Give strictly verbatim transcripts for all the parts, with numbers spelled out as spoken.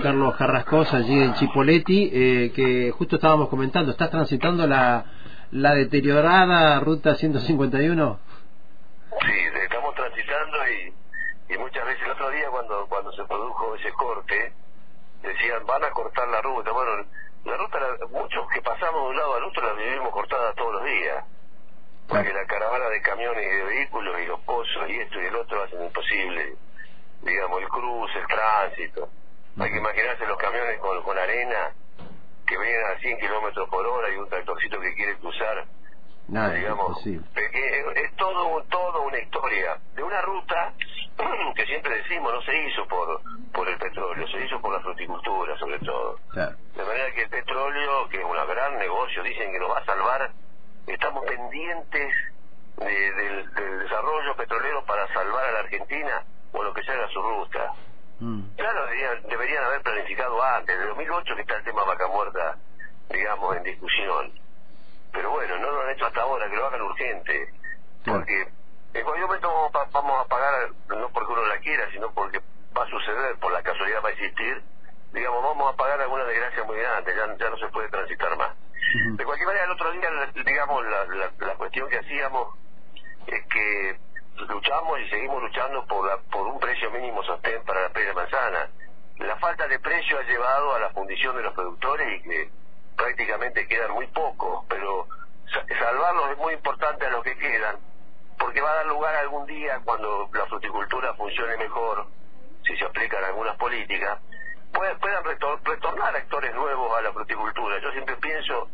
Carlos Carrascosa, allí en Chipoleti, eh, que justo estábamos comentando, ¿estás transitando la, la deteriorada ruta ciento cincuenta y uno? Sí, estamos transitando y, y muchas veces el otro día cuando cuando se produjo ese corte, decían, van a cortar la ruta. Bueno, la ruta, la, muchos que pasamos de un lado al otro la vivimos cortada todos los días, porque la caravana de camiones y de vehículos y los pozos y esto y el otro hacen imposible, digamos, el cruce, el tránsito. Hay que imaginarse los camiones con, con arena que vienen a cien kilómetros por hora y un tractorcito que quiere cruzar. Nada, digamos, es, es, es todo, todo una historia de una ruta que siempre decimos no se hizo por por el petróleo, se hizo por la fruticultura sobre todo. Claro. De manera que el petróleo, que es un gran negocio, dicen que nos va a salvar, estamos pendientes de, del, del desarrollo petrolero para salvar a la Argentina o lo que se haga su ruta. Mm. Claro, deberían, deberían haber planificado antes, de dos mil ocho que está el tema Vaca Muerta, digamos, en discusión. Pero bueno, no lo han hecho hasta ahora, que lo hagan urgente, porque en cualquier momento vamos a pagar, no porque uno la quiera, sino porque va a suceder, por la casualidad va a existir, digamos, vamos a pagar alguna desgracia muy grande, ya, ya no se puede transitar más. Uh-huh. De cualquier manera, el otro día, digamos, la, la, la cuestión que hacíamos es que luchamos y seguimos luchando por, la, por un precio mínimo sostén para la pera de manzana. La falta de precio ha llevado a la fundición de los productores y que prácticamente quedan muy pocos, pero salvarlos es muy importante a los que quedan, porque va a dar lugar algún día, cuando la fruticultura funcione mejor, si se aplican algunas políticas, puedan, puedan retor retornar actores nuevos a la fruticultura. Yo siempre pienso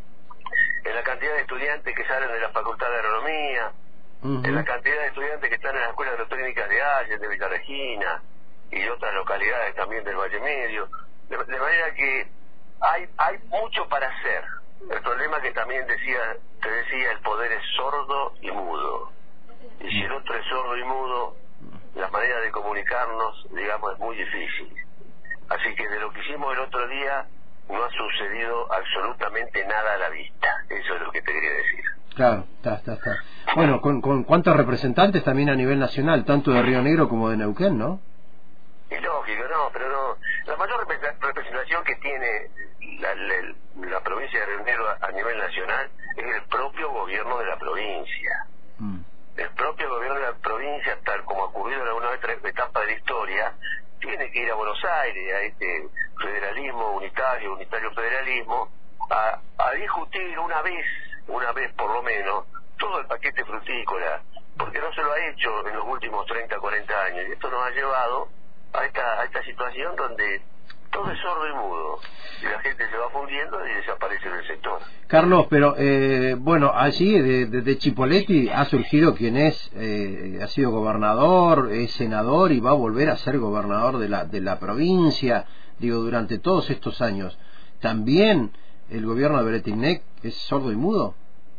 en la cantidad de estudiantes que salen de la Facultad de Agronomía, uh-huh. en la cantidad de estudiantes que están en las escuelas agrotécnicas de Allen, de Villa Regina y otras localidades también del Valle Medio, de, de manera que hay hay mucho para hacer. El problema que también decía te decía, el poder es sordo y mudo, y si el otro es sordo y mudo, la manera de comunicarnos, digamos, es muy difícil. Así que de lo que hicimos el otro día no ha sucedido absolutamente nada a la vista. Eso es lo que te quería decir. Claro, está, está, está. Bueno, con, con cuántos representantes también a nivel nacional, tanto de Río Negro como de Neuquén, ¿no? Es lógico, no, pero no. La mayor representación que tiene la, la, la provincia de Río Negro a, a nivel nacional es el propio gobierno de la provincia. Mm. El propio gobierno de la provincia, tal como ha ocurrido en alguna otra etapa de la historia, tiene que ir a Buenos Aires, a este federalismo unitario, unitario federalismo, a, a discutir una vez, una vez por lo menos, todo el paquete frutícola, porque no se lo ha hecho en los últimos treinta, cuarenta años, y esto nos ha llevado a esta, a esta situación donde todo es sordo y mudo, y la gente se va fundiendo y desaparece del sector. Carlos, pero eh, bueno, allí de, de, de Chipoleti ha surgido quien es, eh, ha sido gobernador, es senador y va a volver a ser gobernador de la, de la provincia, digo, durante todos estos años. ¿También el gobierno de Bretignac es sordo y mudo?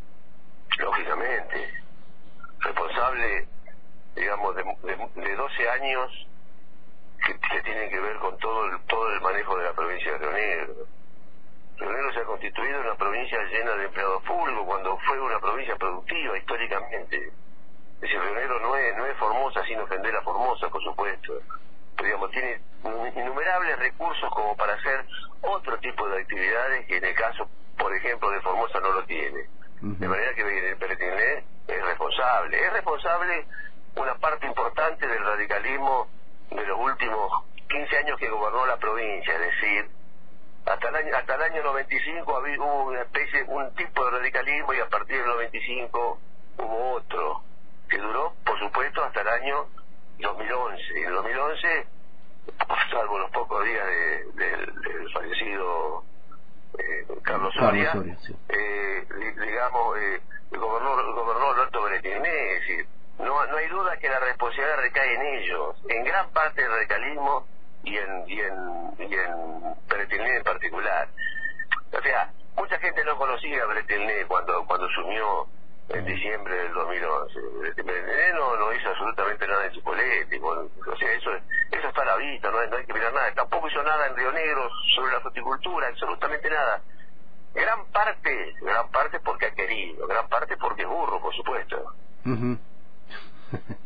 Lógicamente, responsable, digamos, de, de, de doce años que, que tienen que ver con todo el, todo el manejo de la provincia de Río Negro. Río Negro se ha constituido en una provincia llena de empleados públicos cuando fue una provincia productiva históricamente. Es decir, Río Negro no es, no es Formosa sin ofender a Formosa, por supuesto. Pero digamos, tiene innumerables recursos como para hacer otro tipo de actividades que en el caso, por ejemplo, de Formosa no lo tiene. Uh-huh. De manera que el Bretignac es responsable. Es responsable una parte importante del radicalismo de los últimos quince años que gobernó la provincia, es decir, hasta el año, hasta el año noventa y cinco había, hubo una especie, un tipo de radicalismo, y a partir del noventa y cinco hubo otro, que duró, por supuesto, hasta el año dos mil once. Y en el dos mil once, salvo los pocos días de, de, del fallecido eh, Carlos Soria, Carlos Soria sí. eh, digamos, eh, gobernó, gobernó Alberto Bretignac, es decir, No, no hay duda que la responsabilidad recae en ellos, en gran parte del radicalismo y en, y en, y en Bretignac en particular. O sea, mucha gente no conocía a Bretignac cuando, cuando asumió en diciembre del dos mil once. Bretignac no, no hizo absolutamente nada en Chipoleti, bueno, o sea, eso, eso está a la vista, no hay, no hay que mirar nada. Tampoco hizo nada en Río Negro sobre la fruticultura, absolutamente nada. Gran parte, gran parte porque ha querido, gran parte porque es burro, por supuesto. Uh-huh.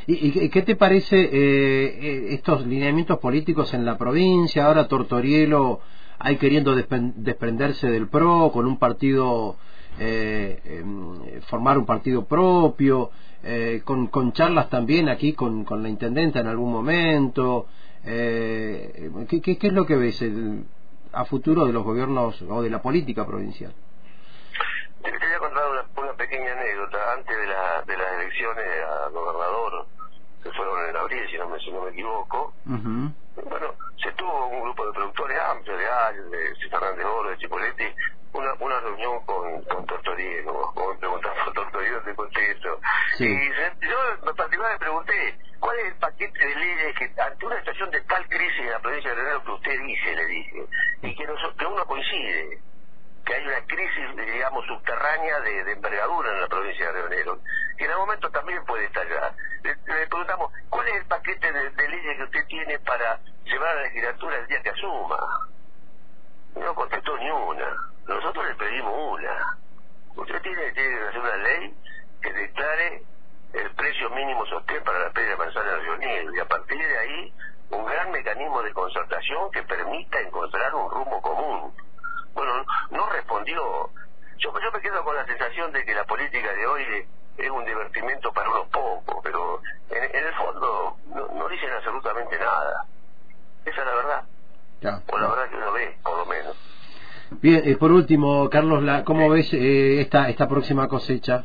¿Y, y qué te parece eh, estos lineamientos políticos en la provincia? Ahora Tortorielo hay queriendo desprenderse del P R O con un partido, eh, eh, formar un partido propio, eh, con, con charlas también aquí con, con la intendenta en algún momento. Eh, ¿qué, qué, ¿Qué es lo que ves el, a futuro de los gobiernos o de la política provincial? Te voy a contar una, una pequeña anécdota. Antes de, la, de las elecciones a gobernador, que fueron en abril, si no me, si no me equivoco, uh-huh. Bueno, se tuvo un grupo de productores amplios de Ayes, de César Fernández Oro, de Chipoletti, una, una reunión con, con Tortorielo. Como me preguntaron por Tortorielo, te contesto. Sí. Y se, yo en particular le pregunté, ¿cuál es el paquete de leyes que, ante una situación de tal crisis en la provincia de Río Negro que usted dice, le dije, y que, nosotros, que uno coincide, que hay una crisis, digamos, subterránea de, de envergadura en la provincia de Río Negro, que en algún momento también puede estallar? Le, le preguntamos, ¿cuál es el paquete de, de leyes que usted tiene para llevar a la legislatura el día que asuma? No contestó ni una. Nosotros le pedimos una. Usted tiene, tiene que hacer una ley que declare el precio mínimo sostén para la pera de manzana en Río Negro, y a partir de ahí un gran mecanismo de concertación que permita encontrar un rumbo común. Bueno, no respondió. Yo, yo me quedo con la sensación de que la política de hoy es un divertimento para unos pocos, pero en, en el fondo no, no dicen absolutamente nada. Esa es la verdad. Ya, o la verdad que uno ve, por lo menos. Bien, eh, por último, Carlos, la, ¿cómo sí. ves eh, esta esta próxima cosecha?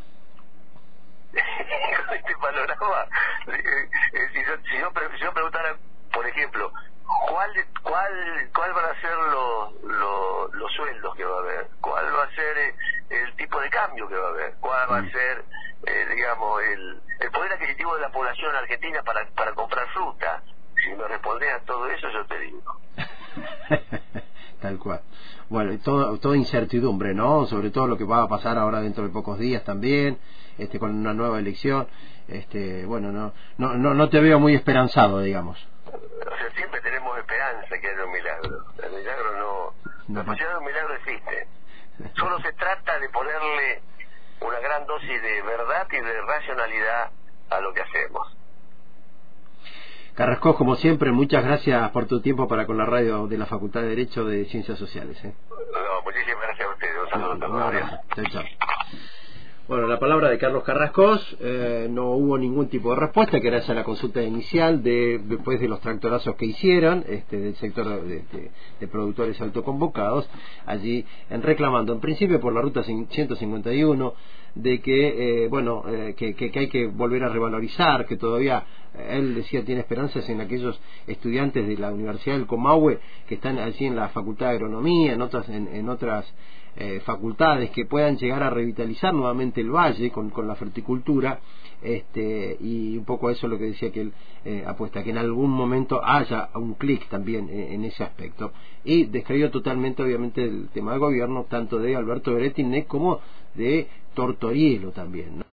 Con este panorama, eh, eh, si, yo, si, yo, si yo preguntara, por ejemplo, ¿cuál cuál cuál van a ser los, los, los sueldos que va a haber? ¿Cuál va a ser eh, el tipo de cambio que va a haber? ¿Cuál va a ser, eh, digamos, el, el poder adquisitivo de la población argentina para, para comprar fruta? Si me respondes a todo eso, yo te digo. Tal cual. Bueno, todo, toda incertidumbre, ¿no? Sobre todo lo que va a pasar ahora dentro de pocos días también, este, con una nueva elección. Este, bueno, no, no, no, no te veo muy esperanzado, digamos. O sea, siempre tenemos esperanza que haya un milagro. El milagro no... no. La posibilidad de un milagro existe. Solo se trata de ponerle una gran dosis de verdad y de racionalidad a lo que hacemos. Carrascós, como siempre, muchas gracias por tu tiempo para con la radio de la Facultad de Derecho de Ciencias Sociales. ¿eh? No, muchísimas gracias a ustedes. Un saludo a todos. Chao, chao. Bueno, la palabra de Carlos Carrascós, eh, no hubo ningún tipo de respuesta, que era esa la consulta inicial de después de los tractorazos que hicieron este, del sector de, de, de productores autoconvocados, allí en reclamando en principio por la ruta ciento cincuenta y uno, de que eh, bueno eh, que, que, que hay que volver a revalorizar, que todavía eh, él decía tiene esperanzas en aquellos estudiantes de la Universidad del Comahue que están allí en la Facultad de Agronomía, en otras en, en otras Eh, facultades, que puedan llegar a revitalizar nuevamente el valle con, con la fruticultura, este, y un poco eso es lo que decía que él eh, apuesta, que en algún momento haya un clic también en, en ese aspecto, y descreyó totalmente obviamente el tema de gobierno tanto de Alberto Beretti como de Tortorielo también, ¿no?